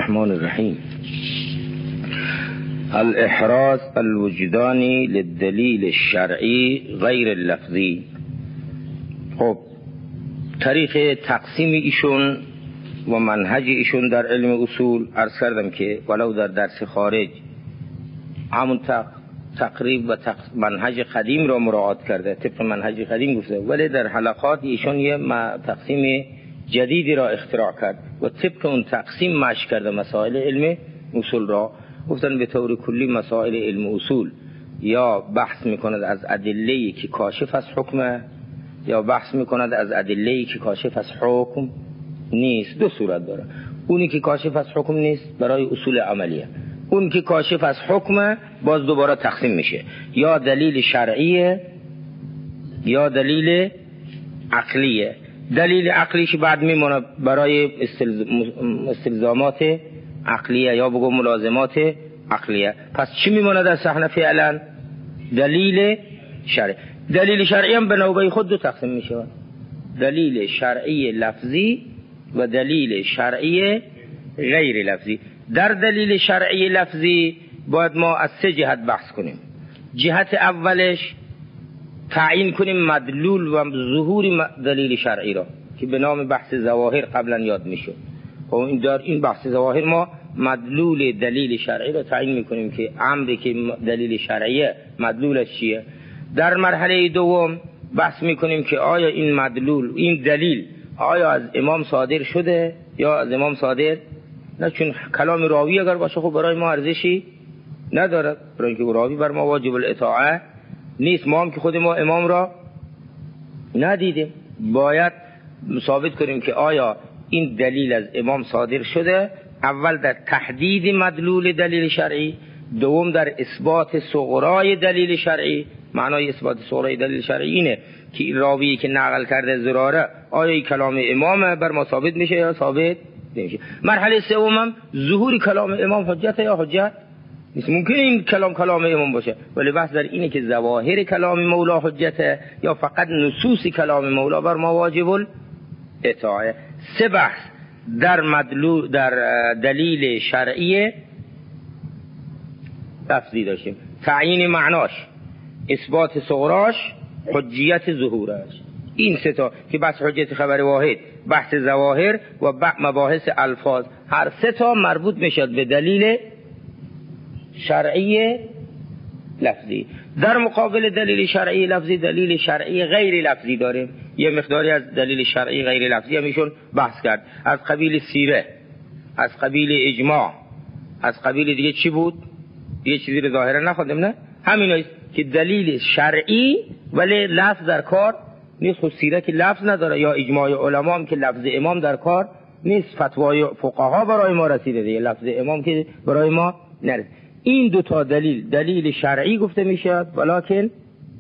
الرحمن الرحیم. الاحراز الوجدانی للدلیل الشرعی غیر اللفظی. خب طریق تقسیم ایشون و منهج ایشون در علم اصول عرض کردم که ولو در درس خارج همون تقریب و منهج قدیم را مراعات کرده، طبق منهج قدیم گفته، ولی در حلقات ایشون یه تقسیم جدیدی را اختراع کرد و طبق اون تقسیم مشق کرده مسائل علم اصول را. گفتن به طور کلی مسائل علم اصول یا بحث میکند از ادله‌ای که کاشف از حکمه یا بحث میکند از ادله‌ای که کاشف از حکم نیست. دو صورت داره. اونی که کاشف از حکم نیست برای اصول عملیه، اون که کاشف از حکم باز دوباره تقسیم میشه، یا دلیل شرعیه یا دلیل عقلیه. دلیل عقلیش بعد میمونه برای استلزامات عقلیه یا بگو ملازمات عقلیه. پس چی میمونه در صحنه فعلا؟ دلیل شرعی. دلیل شرعی هم به نوبه خود دو تقسیم میشه، دلیل شرعی لفظی و دلیل شرعی غیر لفظی. در دلیل شرعی لفظی باید ما از سه جهت بحث کنیم. جهت اولش تعیین کنیم مدلول و ظهور دلیل شرعی را که به نام بحث ظواهر قبلا یاد میشد. خب در این بحث ظواهر ما مدلول دلیل شرعی را تعیین میکنیم که امری که دلیل شرعیه مدلولش چیه. در مرحله دوم بحث میکنیم که آیا این مدلول، این دلیل آیا از امام صادر شده یا از امام صادر نه، چون کلام راوی اگر باشه خب برای ما ارزشی نداره، برای اینکه راوی بر ما واجب الاطاعه نیست، ما هم که خود ما امام را ندیدیم. باید ثابت کنیم که آیا این دلیل از امام صادر شده، اول در تحدید مدلول دلیل شرعی، دوم در اثبات صغرای دلیل شرعی. معنای اثبات صغرای دلیل شرعی اینه که این راویی که نقل کرده زراره آیا این کلام امامه بر ما ثابت میشه یا ثابت نمیشه. مرحله سوم ظهور کلام امام حجت یا حجت نیست. ممکنه این کلام امام باشه ولی بحث در اینه که ظواهر کلام مولا حجته یا فقط نصوص کلام مولا بر ما واجب الاطاعه. سه بحث در مدلول در دلیل شرعی لفظی داشتیم: تعیین معناش، اثبات صغراش، حجیت ظهورش. این سه تا که بحث حجت خبر واحد، بحث ظواهر و مباحث الفاظ، هر سه تا مربوط میشد به دلیل شرعی لفظی. در مقابل دلیل شرعی لفظی دلیل شرعی غیر لفظی داریم. یه مقداری از دلیل شرعی غیر لفظی همیشون بحث کرد، از قبیل سیره، از قبیل اجماع، از قبیل دیگه چی بود؟ یه چیزی رو ظاهرا نخوندیم نه؟ همینایست که دلیل شرعی ولی لفظ در کار نیست. خود سیره که لفظ نداره یا اجماع علما هم که لفظ امام در کار نیست، فتوای فقها برای ما رسیده دیگه، لفظ امام که برای ما نرسید. این دو تا دلیل شرعی گفته میشد، ولکن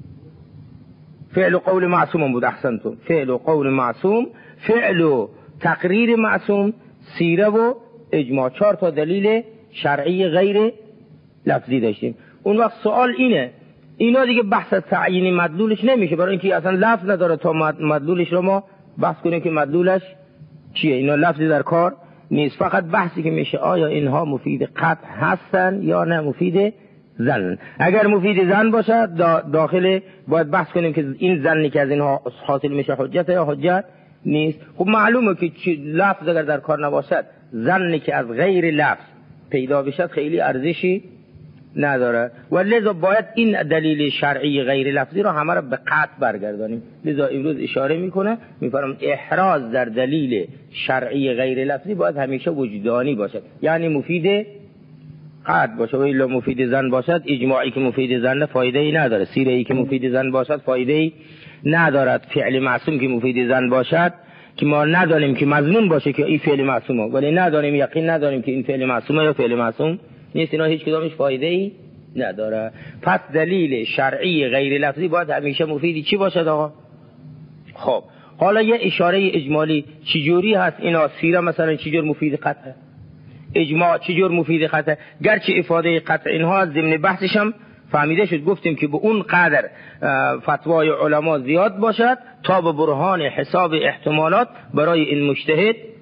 فعل و قول معصوم بود. احسنتم، فعل و قول معصوم، فعل و تقریر معصوم، سیره و اجماع. 4 تا دلیل شرعی غیر لفظی داشتیم. اون وقت سوال اینه، اینا دیگه بحث تعیین مدلولش نمیشه برای اینکه اصلا لفظ نداره تا مدلولش رو ما بحث کنیم که مدلولش چیه. اینا لفظی در کار نیست، فقط بحثی که میشه آیا اینها مفید قطع هستن یا نه مفید ظن. اگر مفید ظن باشه داخل باید بحث کنیم که این ظنی که از اینها حاصل میشه حجت یا حجت نیست. خب معلومه که لفظ اگر در کار نباشد، ظنی که از غیر لفظ پیدا بشد خیلی ارزشی نداره و لذا باید این دلیل شرعی غیر لفظی رو همه رو به قطع برگردانیم. لذا امروز اشاره میکنه میفرم احراز در دلیل شرعی غیر لفظی باید همیشه وجدانی باشد، یعنی مفید قطع باشه. و الا مفید ظن باشد، اجماعی که مفید ظن فایده ای نداره، سیره ای که مفید ظن باشد فایده ای ندارد، فعل معصوم که مفید ظن باشد که ما ندانیم که مظنون باشه که این فعل معصومه ولی ندانیم یقین نداریم که این فعل معصومه یا فعل معصوم نیست، اینا هیچ کدامش فایده ای نداره. پس دلیل شرعی غیر لفظی باید همیشه مفیدی چی باشد آقا؟ خب حالا یه اشاره اجمالی چجوری هست اینا؟ سیره مثلا چجور مفید قطعه، اجماع چجور مفید قطعه، گرچه افاده قطع اینها از ضمن بحثش هم فهمیده شد، گفتیم که به اون قدر فتوای علما زیاد باشد تا به برهان حساب احتمالات برای این مجتهد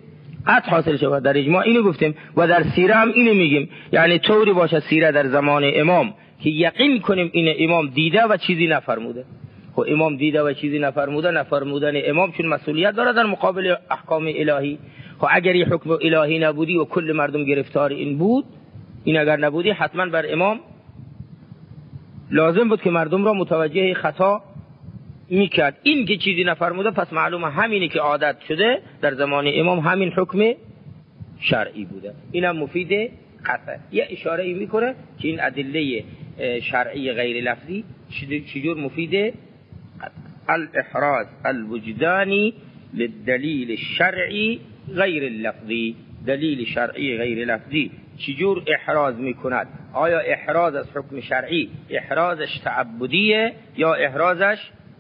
قطع حاصل شود. در اجماع اینو گفتیم و در سیره هم اینو میگیم، یعنی طوری باشه سیره در زمان امام که یقین کنیم این امام دیده و چیزی نفرموده. خب امام دیده و چیزی نفرموده، نفرمودن امام چون مسئولیت داره در مقابل احکام الهی. خب اگر این حکم الهی نبودی و کل مردم گرفتار این بود، این اگر نبودی حتما بر امام لازم بود که مردم را متوجه خطا میکرد. این که چیزی نفرموده پس معلومه همینی که عادت شده در زمان امام همین حکم شرعی بوده. اینم مفید قطع. یه اشاره ای میکنه که این ادله شرعی غیر لفظی چجور مفید قطع. الاحراز الوجدانی للدلیل الشرعی غیر اللفظی. دلیل شرعی غیر لفظی چجور احراز میکند؟ آیا احراز از حکم شرعی احرازش تعبدیه یا احرازش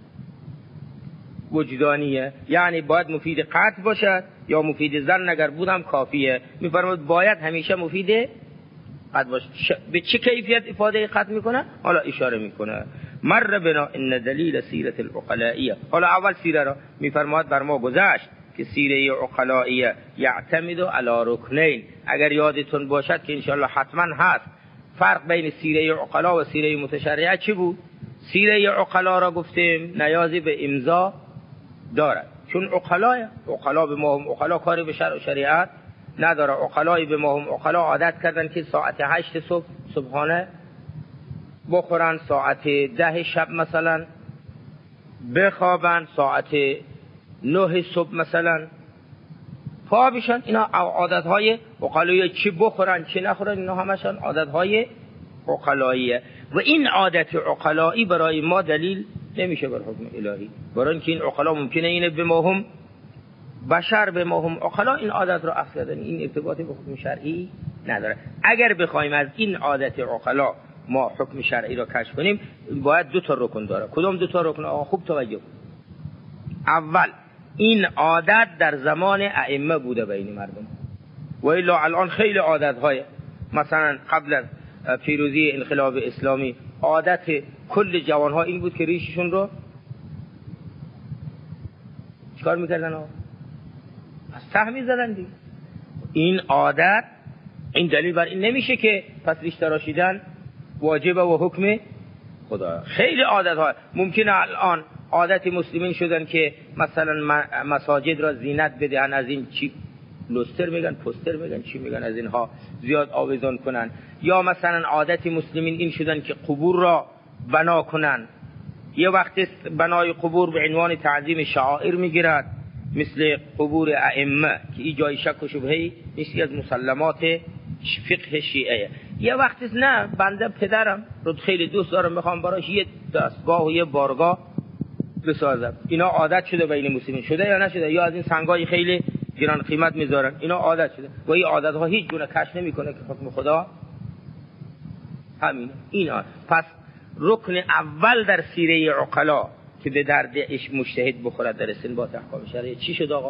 وجدانیه؟ یعنی باید مفید قطع باشد یا مفید ظن اگر بودم کافیه؟ میفرماید باید همیشه مفید قطع باشد. به چه کیفیت افاده قطع میکنه؟ حالا اشاره میکنه مر بنا ان دلیل سیرت العقلائیه. حالا اول سیره را میفرماید بر ما گذشت که سیره عقلائیه یعتمد علی رکنین. اگر یادتون باشد که انشاءالله حتما هست، فرق بین سیره عقلا و سیره متشرعه چی بود؟ سیره عقلا را گفتیم نیازی به امضا دارد چون عقلا به ما هم عقلا کاری به شرع و شریعت نداره. عقلای به ما هم عقلا عادت کردن که ساعت 8 صبح صبحانه بخورن، ساعت 10 شب مثلا بخوابن، ساعت 9 صبح مثلا پا بشن. اینا عادتهای عقلایی، چی بخورن چی نخورن اینا همشان عادتهای عقلاییه. و این عادت عقلایی برای ما دلیل نمیشه بر حکم الهی، برای اینکه این عقلا ممکنه اینه به ما هم بشر به ما هم عقلا این عادت رو اخذ کردن، این ارتباطی به حکم شرعی نداره. اگر بخوایم از این عادت عقلا ما حکم شرعی را کشف کنیم باید 2 تا رکن داره. کدام 2 تا رکن؟ خوب توجه. اول این عادت در زمان ائمه بوده بین مردم، و الا الان خیلی عادت های مثلا قبل از پیروزی انقلاب اسلامی عادت کل جوان ها این بود که ریششون رو چکار میکردن؟ از ته میزدن دیگه. این عادت، این دلیل بر این نمیشه که پس ریش تراشیدن واجبه و حکم خدا. خیلی عادت ها ممکنه الان عادت مسلمین شدن که مثلا مساجد را زینت بدهن، از این چی لوستر میگن، پوستر میگن، چی میگن، از اینها زیاد آویزان کنن. یا مثلا عادت مسلمین این شدن که قبور را بنا کنن. یه وقت بنای قبور به عنوان تعظیم شعائر میگیرد مثل قبور ائمه که این جای شک و شبهه نیست، از مسلمات فقه شیعه. یه وقت نه بنده پدرم رو خیلی دوست دارم میخوام براش یه دستگاه و یه بارگاه بسازم. اینا عادت شده بین مسلمین، شده یا نشده؟ یا از این سنگای خیلی گران قیمت میذارن، اینا عادت شده و این عادت ها هیچ گونه کشف نمیکنه که حکم خدا همین. اینا پس رکن اول در سیره عقلا که به درد مجتهد بخورد در استنباط احکام شرعی چی شد آقا؟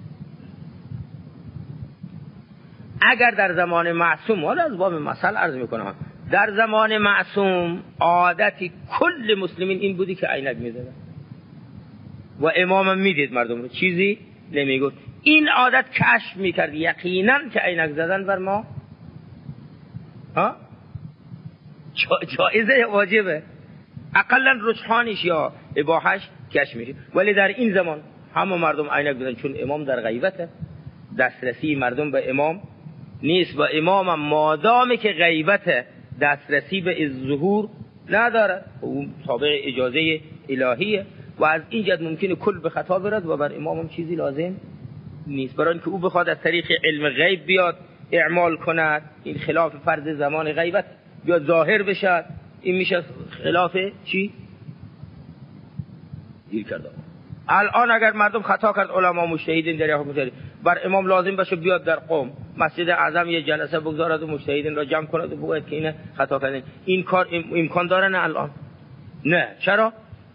اگر در زمان معصوم، حالا از باب مثل عرض میکنم، در زمان معصوم عادتی کل مسلمین این بودی که عینک میزدن و امامم میدید مردم رو چیزی نمیگفت. این عادت کشف میکرد یقینا که عینک زدن بر ما جایزه واجبه، اقلا رجحانش یا اباحش کشف میشه. ولی در این زمان همه مردم عینک زدن چون امام در غیبته، دسترسی مردم به امام نیست و امام مادامی که غیبت دسترسی به ظهور نداره اون تابع اجازه الهیه و از این جد ممکنه کل به خطا برد و بر امام هم چیزی لازم نیست. برای اینکه او بخواد از طریق علم غیب بیاد اعمال کند، این خلاف فرض زمان غیبت بیاد ظاهر بشد، این میشه خلاف چی؟ دیر کرده. الان اگر مردم خطا کرد علما مجتهدین در حکم شرعی بر امام لازم باشه بیاد در قم مسجد اعظم یه جلسه بگذارد و مجتهدین را جمع کند و بگوید که این خطا کردن. این کار امکان داره؟ نه الان نه. چرا؟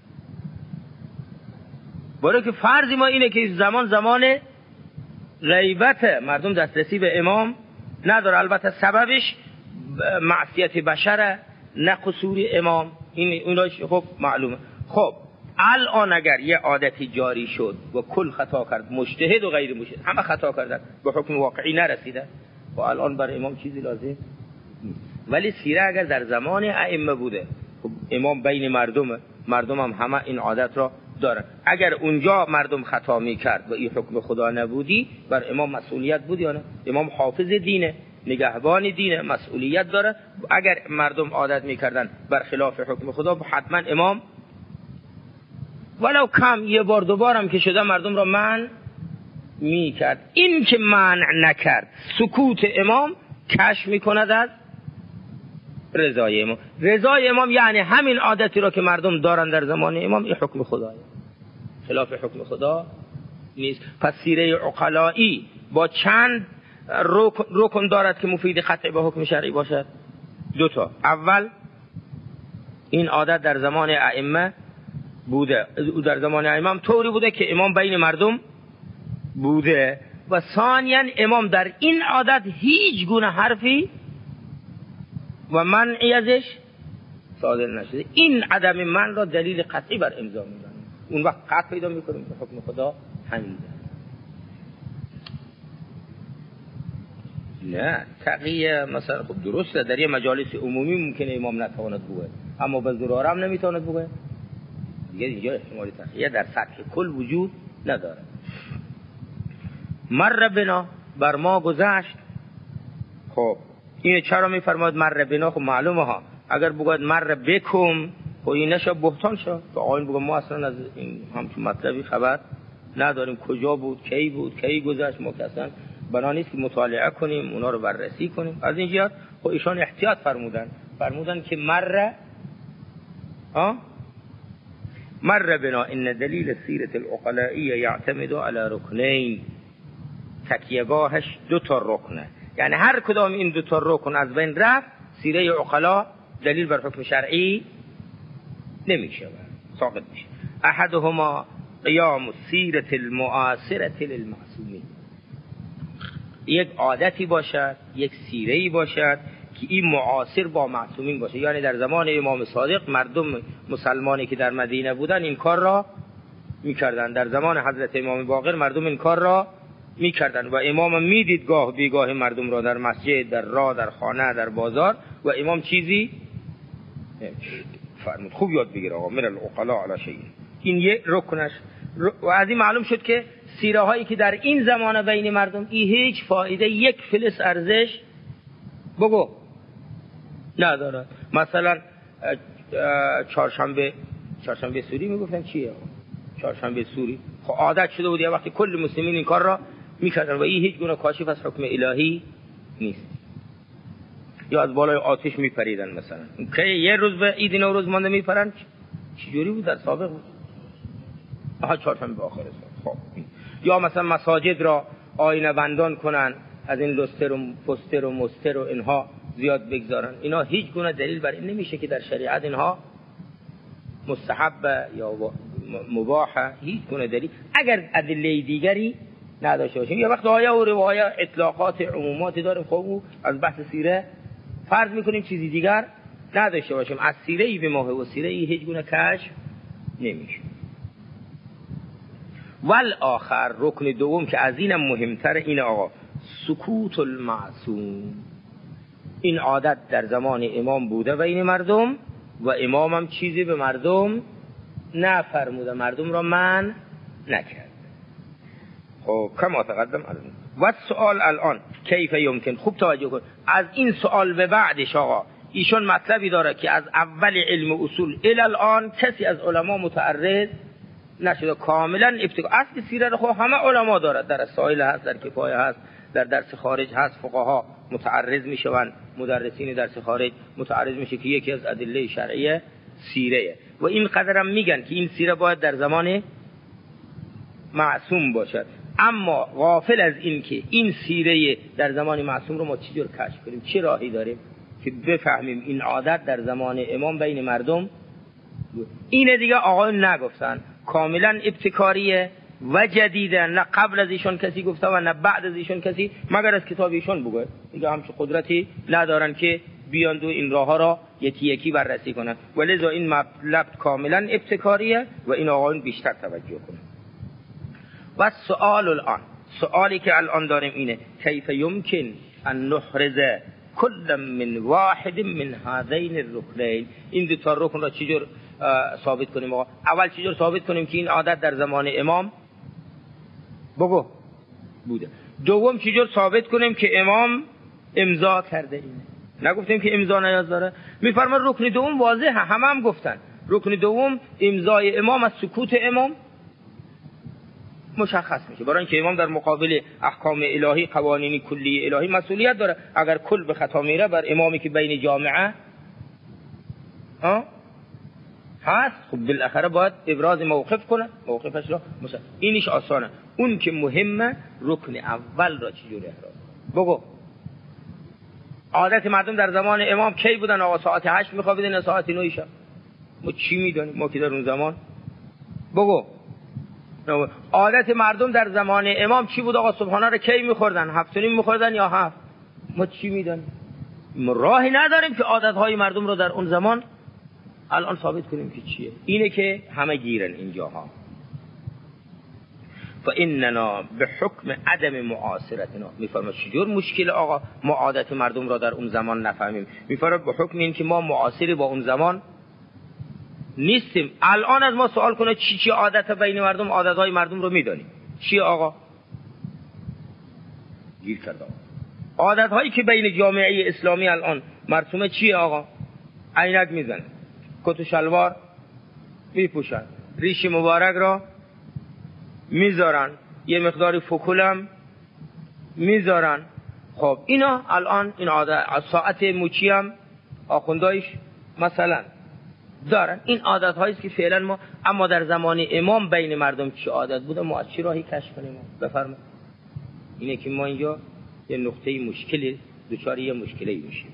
برای که فرض ما اینه که زمان غیبت مردم دسترسی به امام نداره. البته سببش معصیت بشره نه قصور امام، این اوناش خب معلومه. خب الان اگر یه عادتی جاری شد و کل خطا کرد، مجتهد و غیر مجتهد همه خطا کردن، به حکم واقعی نرسیدن، و الان بر امام چیزی لازم نیست. ولی سیره اگر در زمان ائمه بوده، خب امام بین مردم هم همه این عادت را دارن، اگر اونجا مردم خطا میکرد و این حکم خدا نبودی، بر امام مسئولیت بود یا نه؟ امام حافظ دینه، نگهبان دینه، مسئولیت داره. اگر مردم عادت میکردن بر خلاف حکم خدا، حتما امام ولو کم یه بار دوبار هم که شده مردم را منع میکرد. این که منع نکرد، سکوت امام کشف میکند از رضای امام. رضای امام یعنی همین عادتی را که مردم دارن در زمان امام، این حکم خداه، خلاف حکم خدا نیست. پس سیره عقلایی با چند رکن دارد که مفید قطعی به حکم شرعی باشد؟ دو تا. اول این عادت در زمان ائمه بوده، در زمان ائمه طوری بوده که امام بین مردم بوده، و ثانیاً امام در این عادت هیچ گونه حرفی و منعی ازش صادر نشده. این عدم منع را دلیل قطعی بر امضا می‌دانیم. اون وقت قطع پیدا می‌کنیم که حکم خدا همینه. نه تقیه مثلا خب درسته در یه مجالس عمومی ممکنه امام نتواند بگه، اما به ضراره هم نمیتواند بگه دیگه، اینجا احتمال تقیه در سطح کل وجود نداره. مر بنا، بر ما گذشت. خب این چرا میفرماید مر بنا؟ خب معلومه ها، اگر بگوید مر بکم خب این نشه بهتان شد که آقایون بگم ما اصلا از این همچون مطلبی خبر نداریم، کجا بود، کی گذشت، ما که اصلا بنا نیست که مطالعه کنیم اونا رو بررسی کنیم. از این جهت خب ایشان احتیاط فرمودن که مر بنا ان دلیل سیرت العقلائیه یعتمد علی رکنین، تکیهگاهش دو تا رکنه، یعنی هر کدام این دو تا رکن از بین رفت، سیره عقلا دلیل بر حکم شرعی نمیشه، ساقط میشه. احدهما قیام سیرت المعاصره للمعصومین، یک عادتی باشد، یک سیره‌ای باشد که این معاصر با معصومین باشه، یعنی در زمان امام صادق مردم مسلمانی که در مدینه بودن این کار را میکردن، در زمان حضرت امام باقر مردم این کار را میکردن و امام میدید گاه بیگاه مردم را در مسجد، در راه، در خانه، در بازار، و امام چیزی فرمود خوب یاد بگیر آقا من العقلاء علی شیء. این یک رکنش، و از این معلوم شد که سیره هایی که در این زمان بین مردم هیچ فایده، یک فلس ارزش بگو ندارد. مثلا چهارشنبه سوری میگفتن چیه؟ چهارشنبه سوری خب عادت شده بود، یه وقتی کل مسلمین این کار را میکردن و این هیچ گونه کاشف از حکم الهی نیست. یا از بالای آتش میپریدن مثلا، که یه روز به عید نوروز مانده میپرن، چجوری بود در سابق بود؟ چهارشنبه آخر سال. خب یا مثلا مساجد را آینه بندان کنن، از این لستر و پستر و مستر و اینها زیاد بگذارن، اینا هیچ گونه دلیل بر این نمیشه که در شریعت اینها مستحب یا مباح، هیچ گونه دلیل اگر ادله دیگری نداشته باشیم. یا وقت آیه و روایه اطلاقات عموماتی داریم، خب از بحث سیره فرض میکنیم چیزی دیگر نداشته باشیم، از سیره ای به ماه و سیره ای هیچ گونه کشف نمیشه. والآخر رکن دوم که از اینم مهمتر اینه آقا، سکوت المعصوم. این عادت در زمان امام بوده بین مردم و امام هم چیزی به مردم نفرموده، مردم را منع نکرد. خب کما تقدم و سوال الان کیف یمکن، خوب توجه کن، از این سوال به بعدش آقا ایشون مطلبی داره که از اول علم اصول الی الان کسی از علما متعرض نشده، کاملا ابتدا. اصل سیره رو خب همه علما دارد، در سائل هست، در کفایه هست، در درس خارج هست، فقها متعرض میشوند، مدرسین درس خارج متعرض میشه که یکی از ادله شرعیه سیره، و این قدرم میگن که این سیره باید در زمان معصوم باشد. اما غافل از این که این سیره در زمان معصوم رو ما چجور کشف کنیم، چه راهی داریم که بفهمیم این عادت در زمان امام بین مردم اینه دیگه آقایون نگفتن، کاملا ابتکاریه و جدیده، نه قبل از ایشون کسی گفته و نه بعد از ایشون کسی، مگر از کتاب ایشون بگه، دیگه همچه قدرتی ندارن که بیاند و این راه ها را یکی یکی بررسی کنند. ولذا این مطلب کاملا ابتکاریه و این آقایون بیشتر توجه کنند. و سؤالی که الان داریم اینه کیف یمکن ان نحرز کل من واحد من هذین الرکنین، این دو تا رکن را چجور ثابت کنیم آقا؟ اول چجور ثابت کنیم که این عادت در زمان امام بگو بوده. دوم چجور ثابت کنیم که امام امضا کرده اینه؟ نگفتیم که امضا نیاز داره؟ میفرماد رکن دوم واضحه، هم گفتن رکن دوم امضای امام از سکوت امام مشخص میشه، برای اینکه امام در مقابل احکام الهی قوانین کلی الهی مسئولیت داره. اگر کل به خطا میره بر امامی که بین جامعه هست، خب بالاخره باید ابراز موقف کنه، موقفش را اینش آسانه. اون که مهمه رکن اول را چجوری احراز بگو. عادت مردم در زمان امام کی بودن آقا؟ ساعت 8 میخوابیدن ساعت 9 شب. ما چی میدونیم؟ ما که در اون زمان بگو. عادت مردم در زمان امام چی بود آقا؟ صبحانه رو کی میخوردن؟ 7:30 میخوردن یا 7؟ ما چی میدونیم؟ ما راهی نداریم که عادتهای مردم رو در اون زمان الان ثابت کنیم که چیه. اینه که همه گیرن اینجاها. فاننا بحکم عدم معاصرتنا، میفرما چجور مشکل آقا ما عادت مردم را در اون زمان نفهمیم؟ میفرما به حکم این که ما معاصری با اون زمان نیستیم. الان از ما سوال کنه چی عادت بین مردم، عادتهای مردم رو میدانیم چی آقا؟ گیر کرده. عادتهایی که بین جامعه اسلامی الان مرسومه چیه آقا؟ عینک میزنن، کت و شلوار میپوشن، ریش مبارک را میذارن، یه مقداری فکولم میذارن. خب اینا الان این عادت، ساعت موچی هم آخوندایش مثلا دارن. این عادت هاییست که فعلا ما، اما در زمان امام بین مردم چی عادت بوده؟ ما از چی راهی کشف کنیم؟ بفرما. اینه که ما اینجا یه نقطه مشکلی دچار یه مشکلی میشیم.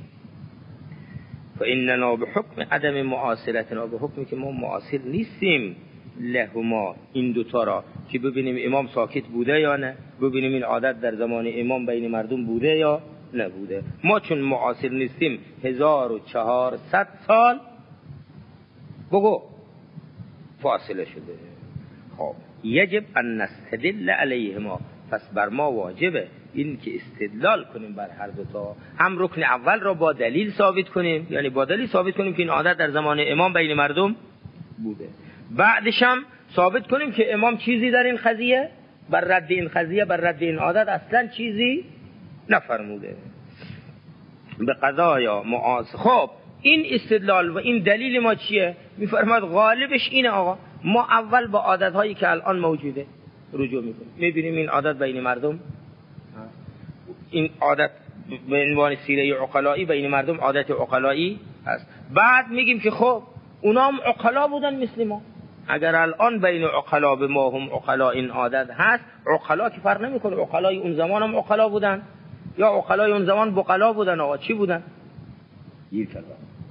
فاننا بحکم عدم معاصرتنا، به حکمی که ما معاصر نیستیم لهما، این دوتا را که ببینیم امام ساکت بوده یا نه، ببینیم این عادت در زمان امام بین مردم بوده یا نبوده. ما چون معاصر نیستیم 1400 سال بگو فاصله شده. خب یجب ان نستدل علیهما، پس بر ما واجبه این که استدلال کنیم بر هر دوتا. هم رکن اول را با دلیل ثابت کنیم، یعنی با دلیل ثابت کنیم که این عادت در زمان امام بین مردم بوده. بعدش هم ثابت کنیم که امام چیزی در این قضیه بر رد این قضیه، بر رد این عادت اصلا چیزی نفرموده. به قضایا معاصر. خب این استدلال و این دلیل ما چیه؟ میفرماد غالبش اینه آقا، ما اول با عادت هایی که الان موجوده رجوع میکنیم، میبینیم این عادت بین مردم، این عادت به عنوان سیره عقلایی بین مردم عادت عقلایی هست. بعد میگیم که خب اونا هم عقلا بودن مثل ما، اگر الان بین عقلا به ما هم عقلا این عادت هست، عقلا که فرق نمیکنه، عقلای اون زمان هم عقلا بودن یا عقلای اون زمان بقلا بودن، آقا چی بودن؟ گیر کرده.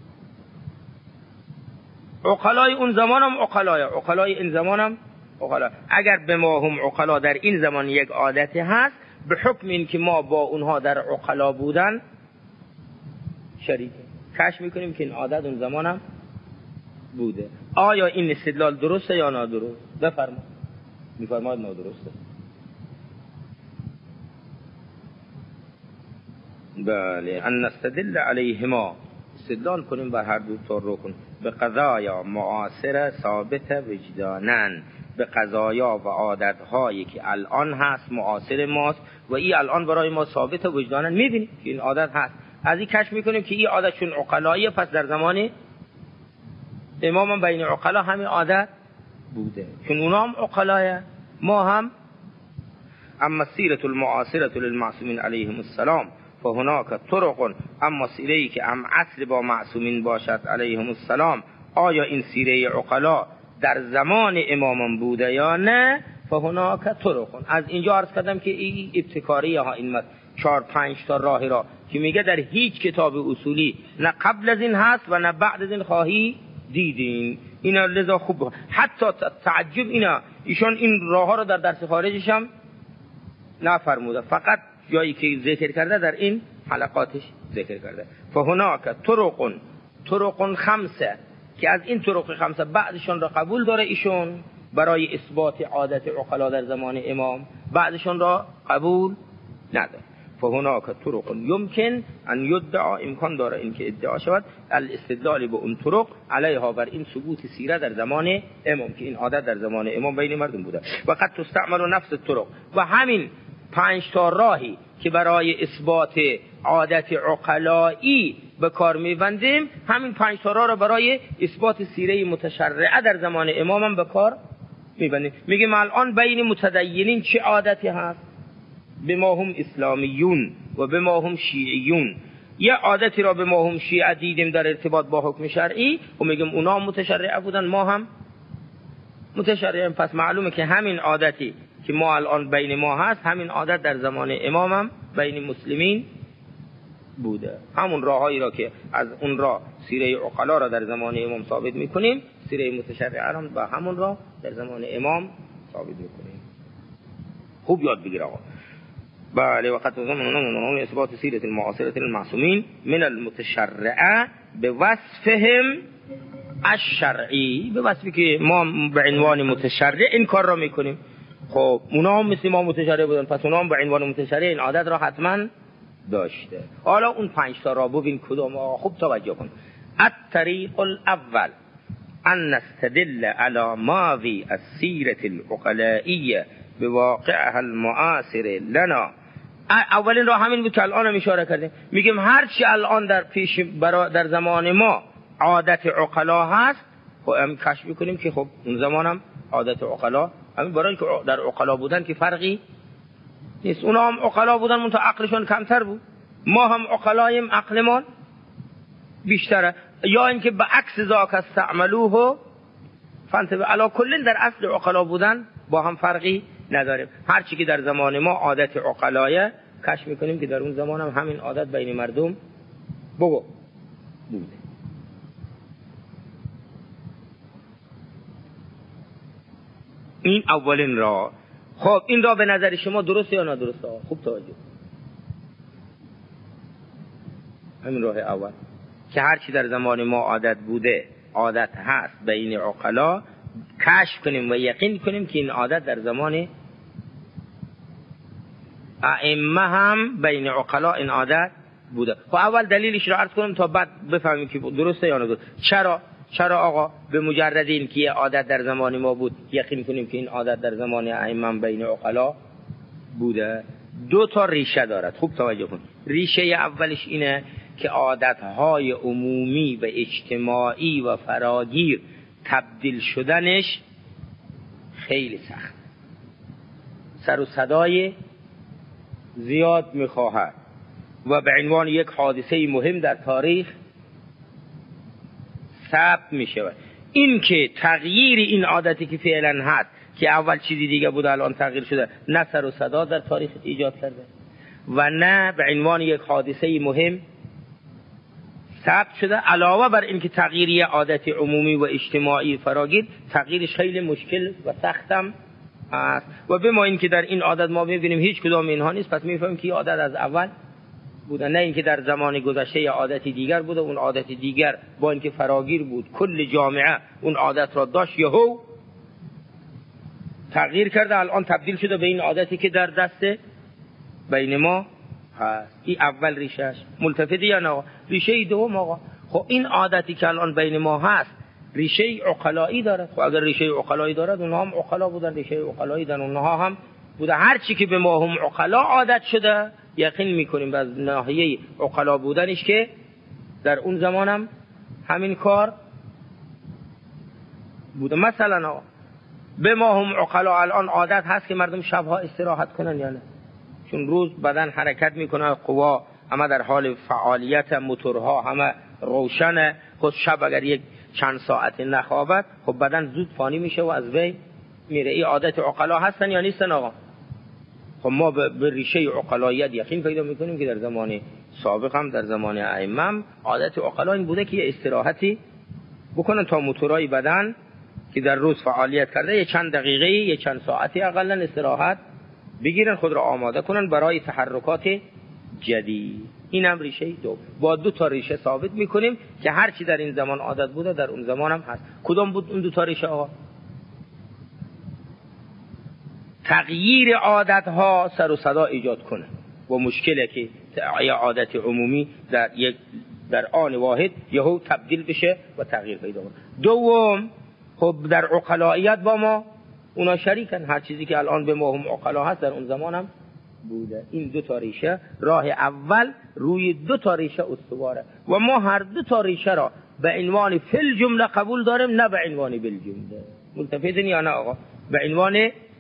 عقلای اون زمان هم عقلای این زمان هم عقلا. اگر به ما هم عقلا در این زمان یک عادت هست، به حکم این که ما با اونها در عقلا بودن شریکه، کشف میکنیم که این عادت اون زمان هم بوده. آیا این استدلال درسته یا نادرست؟ بفرما. میفرماید نادرسته. بله، ان نستدل علیهما، استدلال کنیم بر هر دو تا رکن، به قضایا معاصر ثابت وجدانن، به قضایا و عادت‌هایی که الان هست معاصر ماست و این الان برای ما ثابت وجدانن، می‌بینیم که این عادت هست. از این کشف می‌کنیم که این عادت چون عقلاییه، پس در زمان امام هم بین عقلا همین عادت بوده، چون اونا هم عقلایه ما هم. اما سیرت المعاصرة للمعصومین علیهم السلام فهناک طرق، اما سیره‌ای که هم اصل با معصومین باشد علیهم السلام، آیا این سیره عقلا در زمان امام بوده یا نه؟ فهناک طرق. از اینجا عرض کردم که این ابتکاری ها، این 4-5 تا راه را که میگه در هیچ کتاب اصولی نه قبل از این هست و نه بعد از این خواهی دیدین. اینا لذا خوب، حتی تعجب اینا ایشان این راه ها را در درس خارجش هم نفرموده، فقط جایی که ذکر کرده در این حلقاتش ذکر کرده. فهناک طرق خمسه که از این طرق خمسه بعضشون را قبول داره ایشون برای اثبات عادت عقلا در زمان امام، بعضشون را قبول نداره. فهناک طرق یمکن ان یدعا، امکان داره اینکه ادعا شود الاستدلال به اون طرق علیها بر این ثبوت سیره در زمان امام، که این عادت در زمان امام بین مردم بوده. و قد تستعمل نفس الطرق، و همین 5 تا راهی که برای اثبات عادت عقلایی به کار می‌بندیم، همین 5 تا راه را برای اثبات سیره متشرعه در زمان امام هم به کار می‌بندیم. میگیم الان بین متدینین چه عادتی هست؟ بما هم اسلامیون و بما هم شیعیون. یه عادتی را به ما هم شیعه دیدیم در ارتباط با حکم شرعی و میگیم اونا متشرعه بودن، ما هم متشرعه. پس معلومه که همین عادتی که ما الان بین ما هست، همین عادت در زمان امام هم بین مسلمین بوده. همون راههایی را که از اون راه سیره عقلا را در زمان امام ثابت میکنیم، سیره متشرعه را با همون راه در زمان امام ثابت میکنیم. خوب یاد بگیر آقا. بله. وقت تضمن اثبات سیره المعاصره المعصومین من المتشرعه به وصفهم الشرعی، به وصفی که ما به عنوان متشرع این کار را میکنیم. خب اونا هم مثل ما متشرع بودن، پس اونا هم به عنوان متشرع این عادت را حتما داشته. حالا اون 5 تا را ببین کدوم. خوب توجه کن. الطریق الاول ان نستدل على ماضی السیره العقلائیه بواقعها المعاصر لنا. اولین راه همین بود که الان هم اشاره کردیم. میگیم هر چی الان در زمان ما عادت عقلا هست، خب هم کشف میکنیم که خب اون زمان هم عادت عقلا، همین برای که در عقلا بودن که فرقی نیست. اونا هم عقلا بودن منتها عقلشون کمتر بود، ما هم عقلایم عقلمان بیشتره. یا اینکه به عکس ذاک استعملوه فانتبه. علی کل در اصل عقلا بودن با هم فرقی نداریم. هر چی که در زمان ما عادت عقلایه کشف میکنیم که در اون زمان هم همین عادت بین مردم بوده. این اولین راه. خب این راه به نظر شما درسته یا نادرسته؟ خوب توجه. همین راه اول که هر چی در زمان ما عادت بوده، عادت هست بین عقلا، کشف کنیم و یقین کنیم که این عادت در زمان ائمه هم بین عقلا این عادت بوده. خب اول دلیلش رو عرض کنم تا بعد بفهمیم که درسته یا نه. چرا آقا به مجرد این که یه عادت در زمان ما بود یقین کنیم که این عادت در زمان ائمه بین عقلا بوده؟ 2 تا ریشه دارد. خوب توجه کن. ریشه اولش اینه که عادتهای عمومی و اجتماعی و فراگیر تبدیل شدنش خیلی سخت، سر و صدای زیاد میخواهد و به عنوان یک حادثه مهم در تاریخ ثبت میشود. این که تغییر این عادتی که فعلا هست که اول چیزی دیگه بود الان تغییر شده، نه سر و صدا در تاریخ ایجاد کرده و نه به عنوان یک حادثه مهم ثبت شده. علاوه بر این که تغییری عادت عمومی و اجتماعی فراگیر تغییرش خیلی مشکل و سختم است. و به ما این که در این عادت ما می‌بینیم هیچ کدام اینها نیست، پس می‌فهمیم که عادت از اول بوده، نه اینکه در زمان گذشته یا عادتی دیگر بوده، اون عادت دیگر با اینکه فراگیر بود کل جامعه اون عادت را داشت یهو تغییر کرده، الان تبدیل شده به این عادتی که در دست بین ما هست. این اول ریشهش. ملتفتی یا نه؟ ریشه دوم آقا، خب این عادتی که الان بین ما هست ریشه عقلایی دارد. خب اگر ریشه عقلایی دارد اونها هم عقلا بودن، ریشه عقلایی دارن اونها هم بوده. هر چی که به ما هم عقلا عادت شده یقین میکنیم از ناحیه عقلا بودنش که در اون زمانم همین کار بوده. مثلا به ما هم عقلا الان عادت هست که مردم شبها استراحت کنن یا نه؟ چون روز بدن حرکت میکنه، قوا همه در حال فعالیت، موتورها همه روشنه. خود شب اگر یک چند ساعت نخوابد خب بدن زود فانی میشه و از وی میره. این عادت عقلا هستن یا نیستن آقا؟ خب ما به ریشه عقلاییت یقین پیدا میکنیم که در زمان سابق هم در زمان ائمه هم عادت عقلا این بوده که یه استراحتی بکنن تا موتورهای بدن که در روز فعالیت کرده یه چند دقیقه یه چند ساعتی اقلا استراحت بگیرن، خود را آماده کنن برای تحرکات جدید. اینم ریشه دو. با دو تا ریشه ثابت میکنیم که هر چی در این زمان عادت بوده در اون زمان هم هست. کدام بود اون دو تا ریشه آقا؟ تغییر عادت ها سر و صدا ایجاد کنه و مشکله که عادت عمومی در آن واحد یهو تبدیل بشه و تغییر پیدا کنه. دوم، خب در عقلاییت با ما اونا شریکن، هر چیزی که الان به ما هم عقلا هست در اون زمان هم بوده. این دو تا ریشه، راه اول روی دو تا ریشه استواره و ما هر دو تا ریشه را به عنوان فی الجمله قبول داریم، نه به عنوان بالجمله. متفقین یا نه آقا؟ به عنوان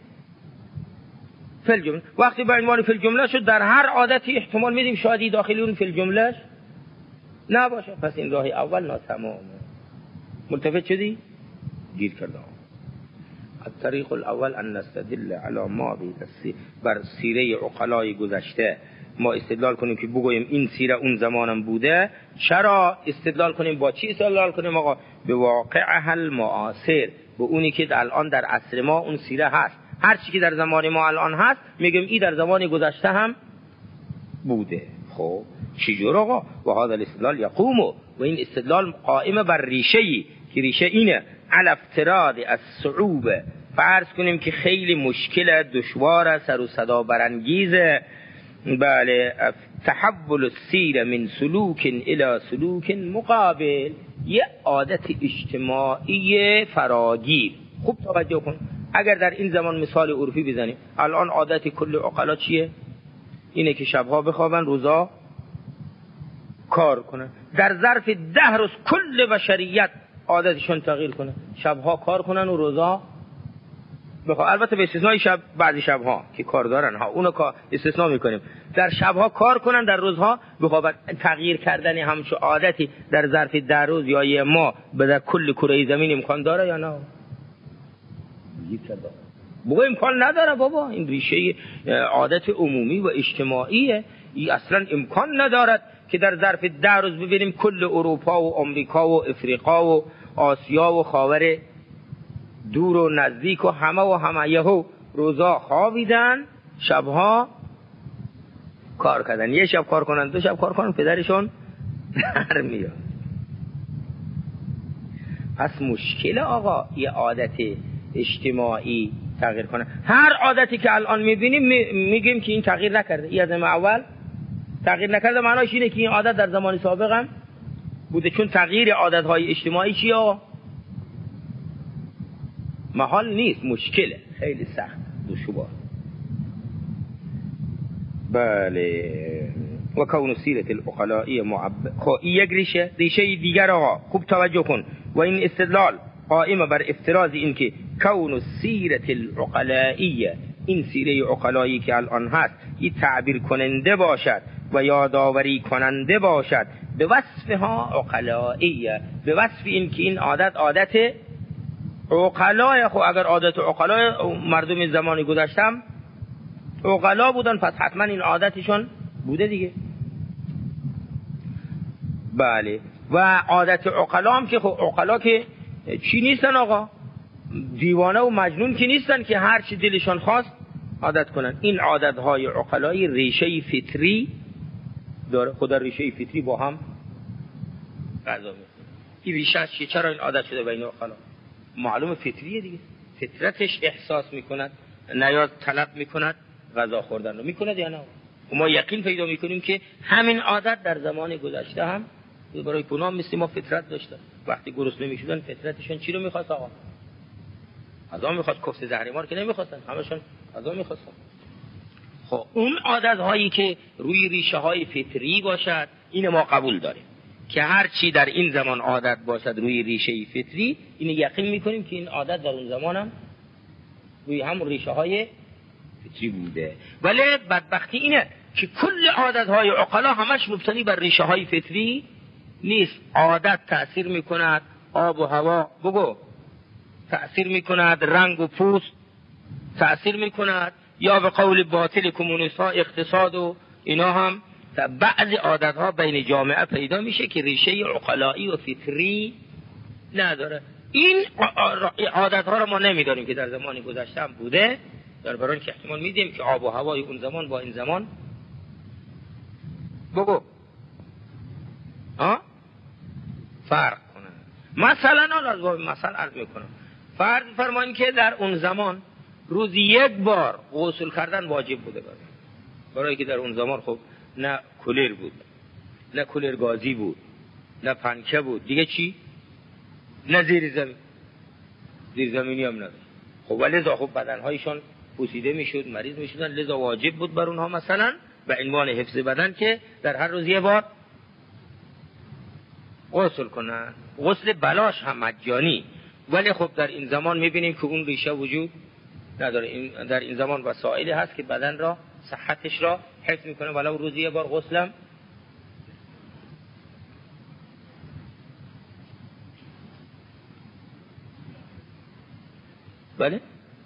فی الجمله. وقتی به عنوان فی الجمله شد، در هر عادتی احتمال میدیم شادی داخلی اون فی الجمله نباشه، پس این راه اول ناتمامه. ملتفت شدی؟ گیر کردم. الطریق الاول ان نستدل علی ماضی بر سیره عقلای گذشته ما استدلال کنیم که بگوییم این سیره اون زمانم بوده. چرا استدلال کنیم؟ با چی استدلال کنیم آقا؟ به واقعه المعاصر، به اونی که الان در عصر ما اون سیره هست. هر چی که در زمان ما الان هست میگیم این در زمان گذشته هم بوده. خب چجور آقا؟ و هذا الاستدلال یقوم، و این استدلال قائم بر ریشه‌ای که ریشه اینه علی افتراض الصعوبه. فرض کنیم که خیلی مشکل، دشوار، سر و صدا برانگیزه. بله، تحول السیر من سلوک الى سلوک مقابل، یه عادت اجتماعی فراگیر. خوب توجه کن، اگر در این زمان مثال عرفی بزنیم، الان عادت کل عقلا چیه؟ اینه که شبها بخوابن، روزا کار کنن. در ظرف 10 روز کل بشریت عادتشون تغییر کنه، شبها کار کنن و روزا بخوابن. البته به استثنای شب، بعضی شبها که کار دارن ها، اونو که استثنا میکنیم. در شبها کار کنن، در روزها بخوابن. تغییر کردن همچو عادتی در ظرف 10 روز یا یه ماه به در کل کره زمین امکان داره یا نه؟ بگو امکان نداره بابا. این ریشه عادت عمومی و اجتماعیه، این اصلا امکان ندارد که در ظرف 10 روز ببینیم کل اروپا و امریکا و افریقا و آسیا و خاور دور و نزدیک و همه یهو روزا خوابیدن، شبها کار کردن. یه شب کار کنن، 2 شب کار کنن، پدرشون در میاد. پس مشکل آقا یه عادت اجتماعی تغییر کنه. هر عادتی که الان میبینیم میگیم که این تغییر نکرده، این از اول تغییر نکرده. معناش اینه که این عادت در زمان سابق هم بوده. چون تغییر عادتهای اجتماعی چیه؟ محال نیست، مشکله، خیلی سخت، دشوار. بله، و کون سیرت العقلائی معبد. خب این یک ریشه دیگر آقا، خوب توجه کن. و این استدلال قائم بر افتراض این که کون سیرت العقلائی، این سیره عقلایی که الان هست، این تعبیر کننده باشد و یادآوری کننده باشد به وصفها عقلائیه، به وصف این که این عادت عقلای. خب اگر عادت عقلای مردم زمانی گذشتم عقلا بودن، پس حتما این عادتشون بوده دیگه. بله، و عادت عقلا هم که خب عقلا که چی نیستن آقا؟ دیوانه و مجنون که نیستن که هر چی دلشان خواست عادت کنن. این عادتهای عقلایی ریشه فطری داره. خدا ریشه فطری با هم غذا میکنه. این ریشه چیه؟ چرا این عادت شده بین عقلا؟ معلوم فطریه دیگه، فطرتش احساس میکند، نیاز طلب میکند غذا خوردن رو میکند یا نه؟ و ما یقین پیدا میکنیم که همین عادت در زمان گذشته هم برای گناه مثل ما فطرت داشتن. وقتی گرسنه میشدن فطرتشون چی رو میخواست آقا؟ غذا میخواست. کفته زهرمار که نمیخواستن، همشون غذا میخواستن. خب اون عادت هایی که روی ریشه های فطری باشد، این ما قبول داریم که هر چی در این زمان عادت باشد روی ریشه فطری، این یقین میکنیم که این عادت در اون زمان هم روی هم ریشه های فطری بوده. ولی بدبختی اینه که کل عادت های عقلا همش مبتنی بر ریشه های فطری نیست. عادت تأثیر میکند، آب و هوا بگو تأثیر میکند، رنگ و پوست تأثیر میکند، یا به قول باطل کمونیست ها اقتصاد و اینا هم. بعضی عادت ها بین جامعه پیدا میشه که ریشه عقلایی و فطری نداره. این عادت ها رو ما نمیداریم که در زمان گذشته هم بوده، در برای که احتمال میدیم که آب و هوای اون زمان با این زمان بگو فرق کنه. مثلا از باب مثل عرض میکنم، فرض فرمایید که در اون زمان روزی یک بار غسل کردن واجب بوده برای که در اون زمان خب نه کولر بود، نه کولر گازی بود، نه پنکه بود، دیگه چی؟ نه زیر زمینی هم نداشت. خب ولذا خب بدنهایشان پوسیده میشد، مریض میشدن، لذا واجب بود بر اونها مثلا به عنوان حفظ بدن که در هر روز یه بار غسل کنن. غسل بلاش هم مجانی، ولی خب در این زمان میبینیم که اون ریشه وجود نداره. در این زمان وسایلی هست که بدن را، صحتش را حفظ میکنه، ولو روزی یه بار غسلم. بله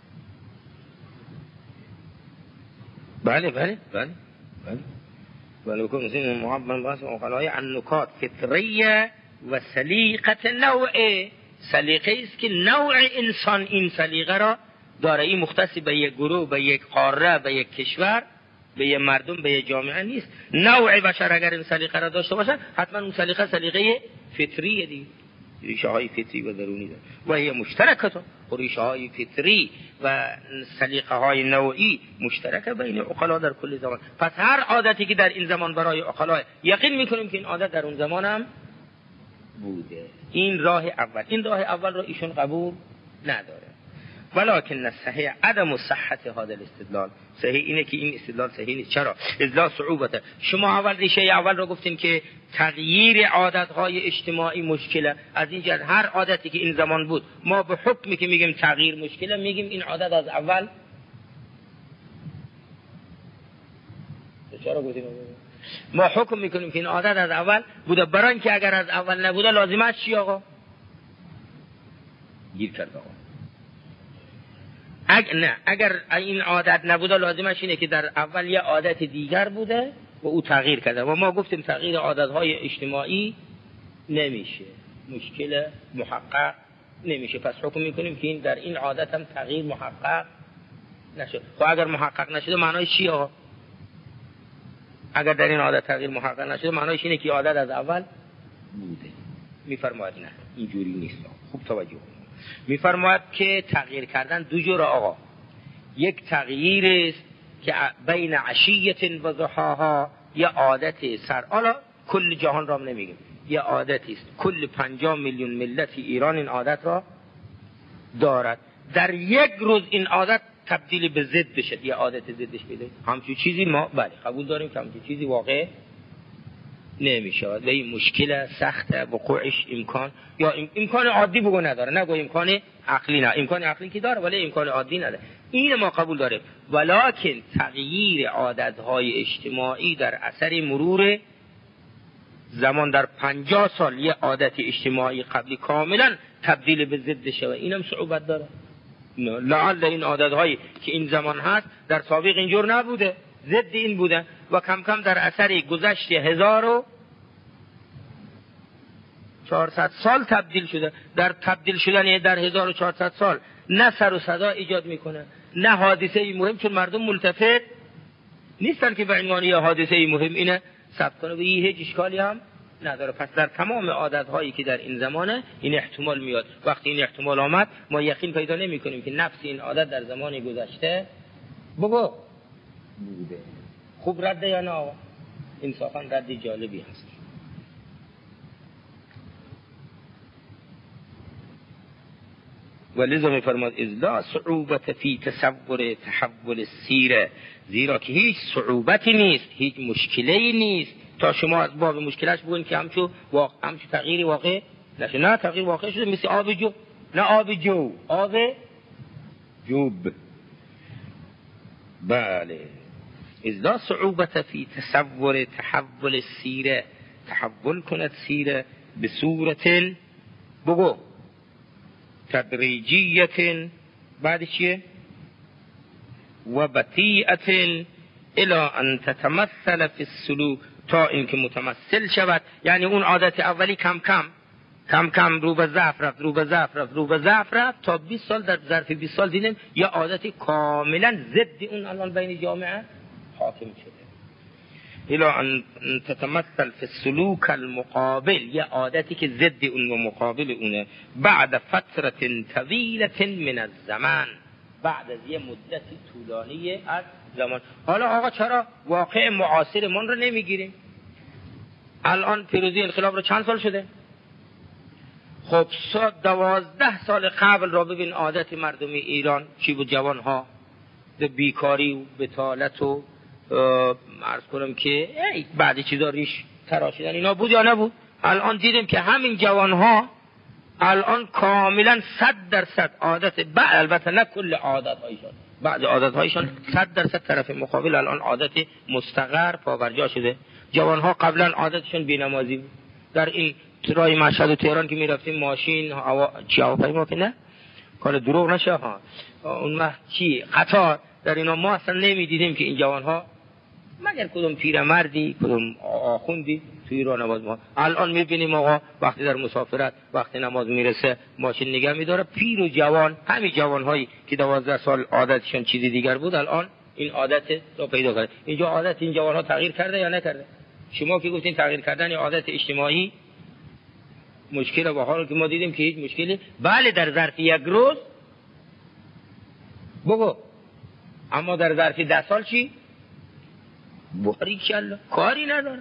بله بله بله بله بله بكون مثل محمد باس وقالای النکات فطریه و سلیقت نوعه. سلیقه است که نوع انسان این سلیقه را داره. این مختص به یک گروه، به یک قاره، به یک کشور، به یک مردم، به یک جامعه نیست. نوع بشر اگر این سلیقه را داشته باشه حتما اون سلیقه فطریه دیگه. ریشه های فطری و درونی داره و هی مشترکه. و ریشه های فطری و سلیقه های نوعی مشترکه بین عقلا در کل زمان. پس هر عادتی که در این زمان برای عقلا یقین میکنیم که این عادت در اون زمان هم بوده. این راه اول. این راه اول رو ایشون قبول نداره. ولکن الصحیح عدم صحت هذا الاستدلال. صحیح اینه که این استدلال صحیح نیست. چرا؟ اذا صعوبته. شما اول ریشه اول رو گفتین که تغییر عادتهای اجتماعی مشکله. از این جهت هر عادتی که این زمان بود ما به حکمی که میگیم تغییر مشکله، میگیم این عادت از اول. چرا گفتین؟ ما حکم میکنیم که این عادت از اول بوده، برای اینکه اگر از اول نبوده لازمه چی آقا؟ گیر کرد آقا. اگر این عادت نبوده لازمش اینه که در اول یه عادت دیگر بوده و او تغییر کرده و ما گفتیم تغییر عادتهای اجتماعی نمیشه، مشکل محقق نمیشه. پس حکم میکنیم که این در این عادت هم تغییر محقق نشد. خب اگر محقق نشده معنای چی آقا؟ اگر در این عادت تغییر محقق نشده معنایش اینه که عادت از اول بوده. میفرماید نه اینجوری نیست. خوب توجه کنید. میفرماید که تغییر کردن دو جوره آقا. یک تغییر است که بین عشیت و ضحاها، یه عادت حالا کل جهان را نمیگیم، یه عادتی است کل 50 میلیون ملت ایران این عادت را دارد. در یک روز این عادت تبدیل به ضد بشه، یه عادت ضدش بده. همچون چیزی ما بله قبول داریم که همچون چیزی واقع نمیشه و این مشکل سخت وقوعش امکان عادی بگو نداره، نگو امکان عقلی نه. امکان عقلی که داره ولی امکان عادی نداره. این ما قبول داریم. ولکن تغییر عادتهای اجتماعی در اثر مرور زمان در 50 سال یه عادت اجتماعی قبلی کاملا تبدیل به ضد شه و اینم صعوبت داره. لعل این عادتهایی که این زمان هست در سابق اینجور نبوده، ضد این بوده و کم کم در اثر گذشت 1400 سال تبدیل شده. در تبدیل شدن در 1400 سال نه سر و صدا ایجاد میکنه، نه حادثه مهم، چون مردم ملتفت نیستن که به عنوان یه حادثه مهم اینه ثبت کنه و هیچ اشکالی هم نداره. پس در تمام عادت هایی که در این زمانه این احتمال میاد. وقتی این احتمال آمد ما یقین پیدا نمی کنیم که نفس این عادت در زمان گذشته بوده. خوب رده یا نه؟ انصافا رد جالبی هست. ولذا میفرماد اذ لا صعوبت فی تصور تحول السیره، زیرا که هیچ صعوبتی نیست، هیچ مشکلی نیست تا شما از باب مشکلش بگوین که همچو تغییری واقع نشه. نه تغییر واقع شده، مثل آب جو، نه آب جو، آب جوب. بله اذ لا صعوبت فی تصور تحول السیره، تحول کند سیره به صورت بگو تدریجیت، بعد چیه؟ و بطیئت الى ان تتمثل فی السلوک، تا اینکه متمثل شود. یعنی اون عادت اولی کم کم رو به ضعف رفت تا 20 سال، در ظرف 20 سال دیدیم یه عادت کاملا ضد اون الان بین جامعه حاکم شده. الى ان تتمثل فی السلوک المقابل، یه عادتی که ضد اون و مقابل اونه، بعد فترة طویلة من الزمان، بعد از یه مدتی طولانی از زمان. حالا آقا چرا واقع معاصر من رو نمیگیریم؟ الان پیروزی انقلاب رو چند سال شده؟ خب 12 سال قبل را ببین عادت مردم ایران چی بود؟ جوانها به بیکاری و بطالت و عرض کنم که بعضی چیزا ریش تراشیدن اینا بود یا نبود؟ الان دیدیم که همین جوانها الان کاملا 100% عادت، البته نه کل عادت‌هایشان، بعضی عادت‌هایشان 100% طرف مقابل الان عادت مستقر پابرجا شده. جوانها قبلا عادتشون بی‌نمازی بود. در این راه مشهد و تهران که می‌رفتیم ماشین هواپیما که نه کار دروغ نشه ها، اون وقت چی قطار در اینا ما اصلا نمی‌دیدیم که این جوانها مگر کدوم پیرمردی کدوم آخوندی توی راه نماز ما. الان می‌بینیم آقا وقتی در مسافرت وقتی نماز میرسه ماشین نگه می‌داره، پیر و جوان، همین جوان‌هایی که 12 سال عادتشون چیزی دیگر بود الان این عادت رو پیدا کرده. اینجا عادت این جوان‌ها تغییر کرده یا نکرده؟ شما که گفتین تغییر کردن عادت اجتماعی مشکل با حال که ما دیدیم که هیچ مشکلی، بله در ظرف یک روز بگو، اما در ظرف 10 سال چی؟ باریکالله کاری نداره.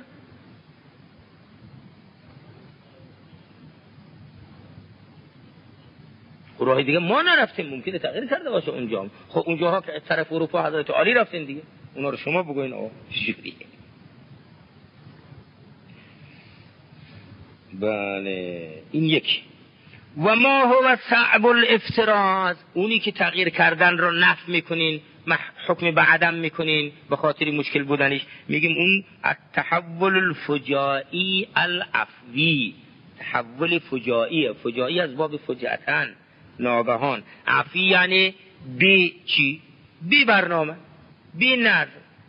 راه دیگه ما نرفتیم، ممکنه تغییر کرده باشه اونجا. خب اونجاها که طرف اروپا حضرت علی رفتین دیگه، اونا رو شما بگوین آقا چجوریه. بله این یکی. و ما هو صعب الافتراض، اونی که تغییر کردن رو نفی میکنین، حکم به عدم میکنین به خاطر مشکل بودنش، میگیم اون التحول الفجائی العفوی. تحول فجائی، فجائی از باب فجعتن، ناگهان. عفوی یعنی بی چی؟ بی برنامه، بی نظم،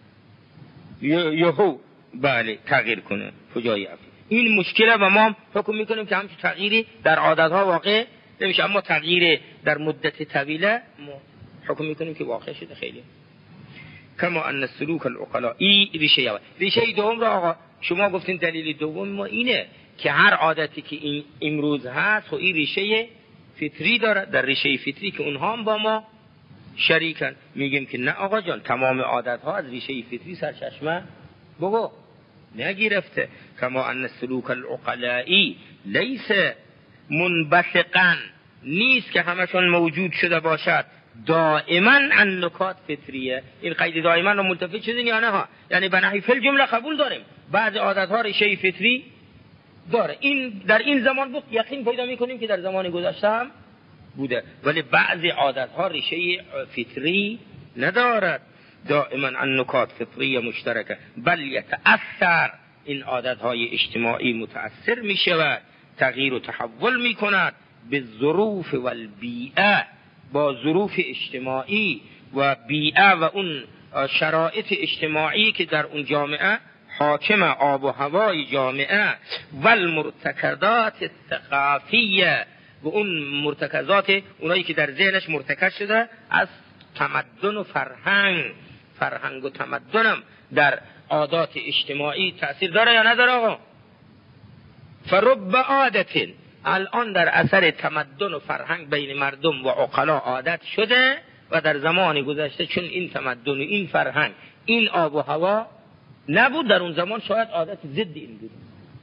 یهو بله تغییر کنه، فجائی عفوی. این مشکله و ما حکم میکنیم که همچون تغییری در عادتها واقع نمیشه، اما تغییر در مدت طویله ما حکم میکنیم که واقع شده. خیلی کما ان السلوک العقلاء، این ریشه دوم را آقا شما گفتین دلیل دوم ما اینه که هر عادتی که این امروز هست و این ریشه فطری داره، در ریشه فطری که اونها هم با ما شریکن. میگیم که نه آقا جان، تمام عادتها از ریشه فطری سرچشمه بگو نگرفته. کما ان السلوک العقلائی لیس منبثقا، نیست که همشون موجود شده باشد دائما عن نکات فطریه. این قید دائما رو ملتفت شدین یا نه ها؟ یعنی به نحی فی الجمله قبول داریم بعضی عادتها ریشه فطری داره، این در این زمان بود یقین پیدا میکنیم که در زمان گذشته هم بوده، ولی بعضی عادتها ریشه فطری ندارد. دائما عن نکات فطریه مشترکه، بل یتأثر، این عادتهای اجتماعی متأثر میشود، تغییر و تحول میکند به ظروف و البیئه، با ظروف اجتماعی و بیئه و اون شرایط اجتماعی که در اون جامعه حاکم، آب و هوای جامعه، و المرتکزات الثقافیه، و اون مرتکزات اونایی که در ذهنش مرتکز شده از تمدن و فرهنگ و تمدنم در عادات اجتماعی تأثیر داره یا نداره آقا؟ فرب عادت، الان در اثر تمدن و فرهنگ بین مردم و عقلا عادت شده و در زمان گذشته چون این تمدن و این فرهنگ این آب و هوا نبود، در اون زمان شاید عادت ضد این بود.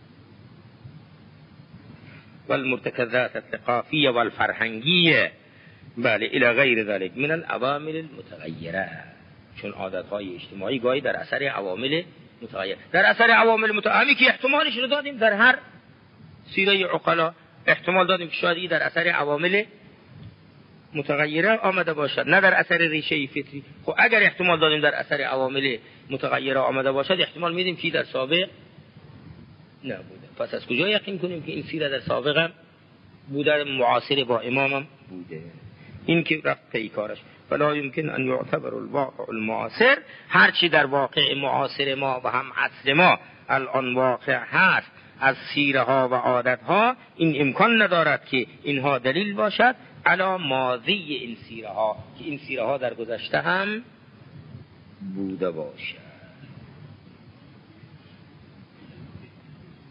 والمرتکزات الثقافیه والفرهنگیه، بله الى غیر ذلك من العوامل المتغیره، چون عادتهای اجتماعی گاهی در اثر عوامل متغیر، در اثر عوامل متغیر که احتمالش رو دادیم در هر سیره عقلا، احتمال دادیم که شاید این در اثر عوامل متغیره آمده باشد نه در اثر ریشه فطری. خب اگر احتمال دادیم در اثر عوامل متغیره آمده باشد، احتمال میدیم که در سابق نبوده. پس از کجا یقین کنیم که این سیره در سابق هم بوده، معاصر با امامم بوده؟ این که رفت پیکارش. فلا يمكن ان يعتبر الواقع المعاصر، هرچی در واقع معاصر ما و هم عصر ما الان واقع هست از سیره ها و عادت ها، این امکان ندارد که اینها دلیل باشد علی ماضی این سیره ها، که این سیره ها در گذشته هم بوده باشد.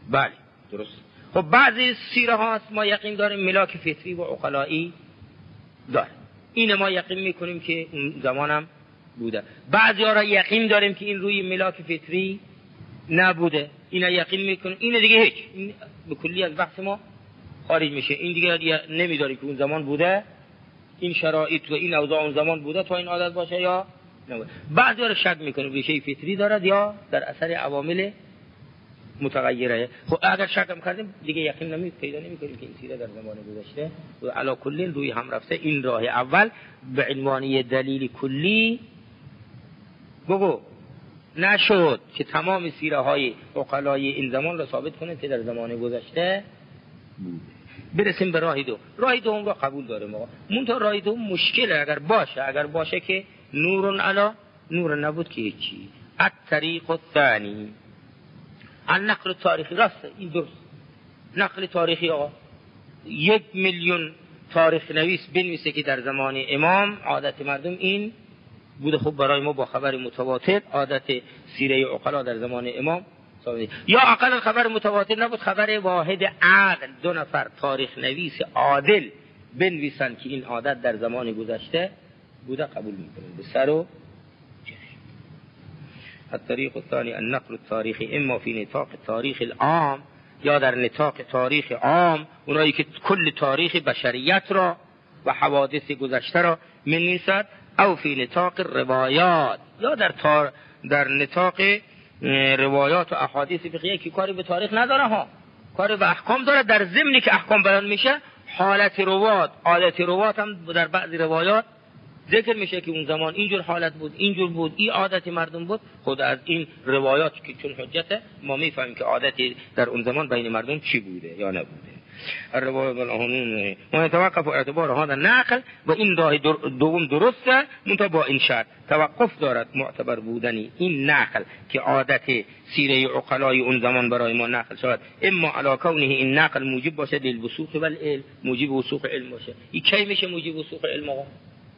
بله درست. خب بعضی سیره هاست ما یقین داریم ملاک فطری و عقلایی داره، این ما یقین میکنیم که اون زمانم بوده. بعضی ها را یقین داریم که این روی ملاک فطری نبوده، اینا یقین میکنیم. این دیگه هیچ، این به کلی از بحث ما خارج میشه. این دیگه نمیداریم که اون زمان بوده، این شرایط و این اوضاع اون زمان بوده تا این عادت باشه یا نبوده. بعضی ها را شک میکنیم ریشه فطری دارد یا در اثر عوامل متغیره. خب اگر شک کردیم دیگه یقین پیدا نمیکنیم که این سیره در زمان گذشته و علا کلی روی هم رفته. این راه اول به عنوان دلیل کلی بگو نشد که تمام سیره های عقلای این زمان را ثابت کنه که در زمان گذشته بوده. برسیم به راه دو. راه دوم را قبول داریم آقا، منتها راه دوم مشکله. اگر باشه که نور علا نور نبود که هیچی. الطریق الثانی النقل تاریخی. راسته این درست، نقل تاریخی آقا 1,000,000 تاریخ نویس بنویسه که در زمان امام عادت مردم این بوده. خب برای ما با خبر متواتر عادت سیره عقلا در زمان امام یا اقل خبر متواتر نبود، خبر واحد عادل 2 نفر تاریخ نویس عادل بنویسن که این عادت در زمان گذشته بوده، قبول میکنیم به سر و الطریق الثانی النقل التاریخی اما فی نطاق تاریخ العام، یا در نطاق تاریخ عام، اونایی که کل تاریخ بشریت را و حوادث گذشته را می‌نویسد، او فی نطاق روایات، یا در نطاق روایات و احادیث فقهی که کاری به تاریخ نداره ها، کاری به احکام داره. در ضمنی که احکام بیان میشه حالت روات، عادت روات هم در بعضی روایات ذکر میشه که اون زمان اینجور حالت بود، اینجور بود، این عادت مردم بود. خود از این روایات که چون حجته ما میفهمیم که عادتی در اون زمان بین مردم چی بوده یا نبوده. الروایات والقانون و يتوقف اعتبار هذا النقل، و این راه دوم درسته منتها با این شرط توقف دارد معتبر بودنی این نقل که عادت سیره عقلای اون زمان برای ما نقل شود، اما علی کونه این نقل موجب باشه للوثوق والعلم، موجب وثوق علم باشه. این کی میشه موجب وثوق علم آقا؟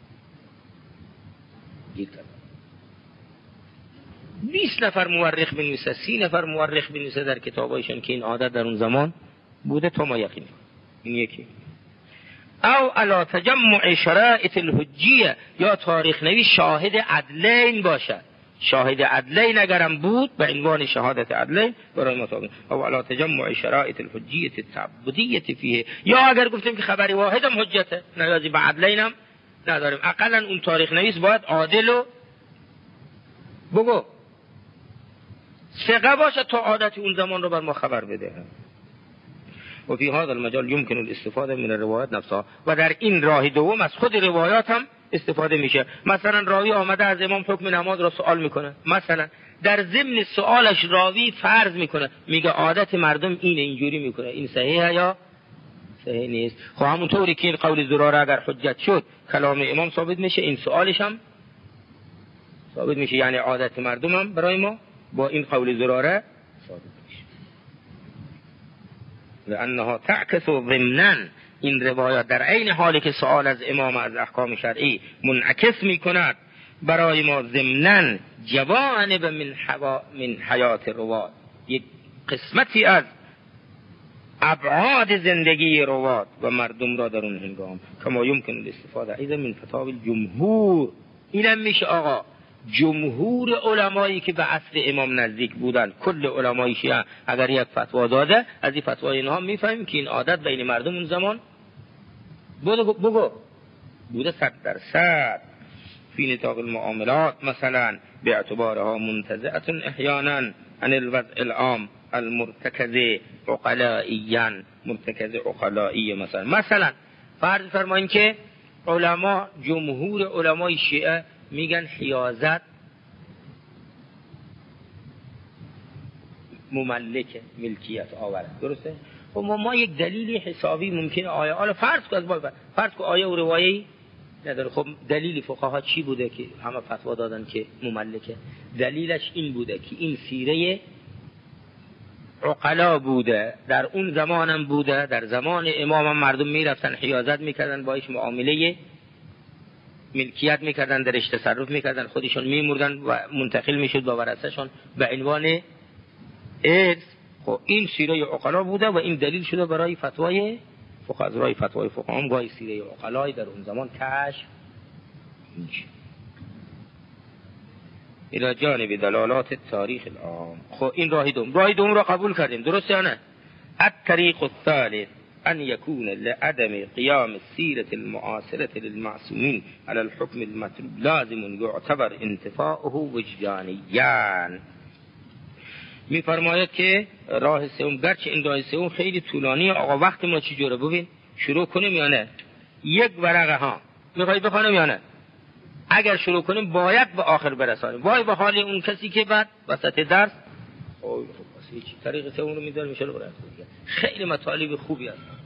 20 نفر مورخ بنویسه، 30 نفر مورخ بنویسه در کتابایشان که این عادت در اون زمان بوده تا ما یقین. این یکی. او علا تجمع شرائط الحجیه، یا تاریخ نویس شاهد عدلین باشه. شاهد عدلین اگرم بود به عنوان شهادت عدلین برای مطابق، او علا تجمع شرائط الحجیه التعبدیه فیه، یا اگر گفتیم که خبری واحد هم حجته نیازی به عدلین هم نداریم، اقلا اون تاریخ نویس باید عادل و بگو ثقه باشه تا عادت اون زمان رو بر ما خبر بده. و فی هذا المجال يمكن الاستفاده من الروایات نفسها، و در این راه دوم از خود روایات هم استفاده میشه. مثلا راوی آمده از امام حکم نماز را سوال میکنه، مثلا در ضمن سوالش راوی فرض میکنه میگه عادت مردم اینجوری میکنه، این صحیحه یا صحیح نیست. خب همونطوری که این قول زراره اگر حجت شد کلام امام ثابت میشه، این سوالش هم ثابت میشه، یعنی عادت مردم هم برای ما با این قول زراره ثابت میشه. لانها تعکس ضمنا، این روایات در عین حالی که سوال از امام از احکام شرعی منعکس میکند برای ما ضمنا جوانب من حیات روات، یک قسمتی از ابعاد زندگی روات و مردم را در اون هنگام، کما یمکن الاستفاده ایضا من فتاوی الجمهور. اینم میشه آقا جمهور علمایی که به اصل امام نزدیک بودن، کل علمای شیعه اگر یک فتوا داده، از این فتوای اینها میفهمیم که این عادت بین مردم اون زمان بگو بوده 100%. فی نطاق المعاملات مثلا به اعتبارها منتزعه احیانا عن الوضع العام المرتکز عقلائیا، مرتکز عقلائیه. مثلا فرض فرماییم که علما، جمهور علمای شیعه میگن حیازت مملکه، ملکیت آوره، درسته؟ خب ما یک دلیلی حسابی ممکنه آیه، حالا فرض که آیه و روایه‌ای نداره. خب دلیل فقها چی بوده که همه فتوا دادن که مملکه؟ دلیلش این بوده که این سیره عقلا بوده، در اون زمانم بوده، در زمان امام هم مردم میرفتن حیازت میکردن، باش معامله ملکیت میکردن، درش تصرف میکردن، خودشون میمردن و منتقل میشد با ورثه‌شون به عنوان ارث. خب این سیره عقلا بوده و این دلیل شده برای فتوای فقها. از رای فتوای فقها هم گاهی سیره عقلای در اون زمان کشف میشه الى جانب دلالات تاریخ العام. خب این راه دوم را قبول کردیم، درسته یا نه؟ الطریق الثالث ان يكون لعدم قيام السيرة المعاصرة للمعصومين على الحكم المطلوب لازم يعتبر انتفاؤه وجدانيا. میفرماید که راه سوم، گرچه این راه سوم خیلی طولانی، آقا وقت ما چی جوره؟ ببین شروع کنیم یا نه؟ یک ورقه ها میخوای بخونم یا نه؟ اگر شروع کنیم باید به آخر برسانیم. وای به حال اون کسی که بعد وسط درس اوه خب واسه چی طریق سوم رو میذاره میشه. خیلی مطالب خوبی است.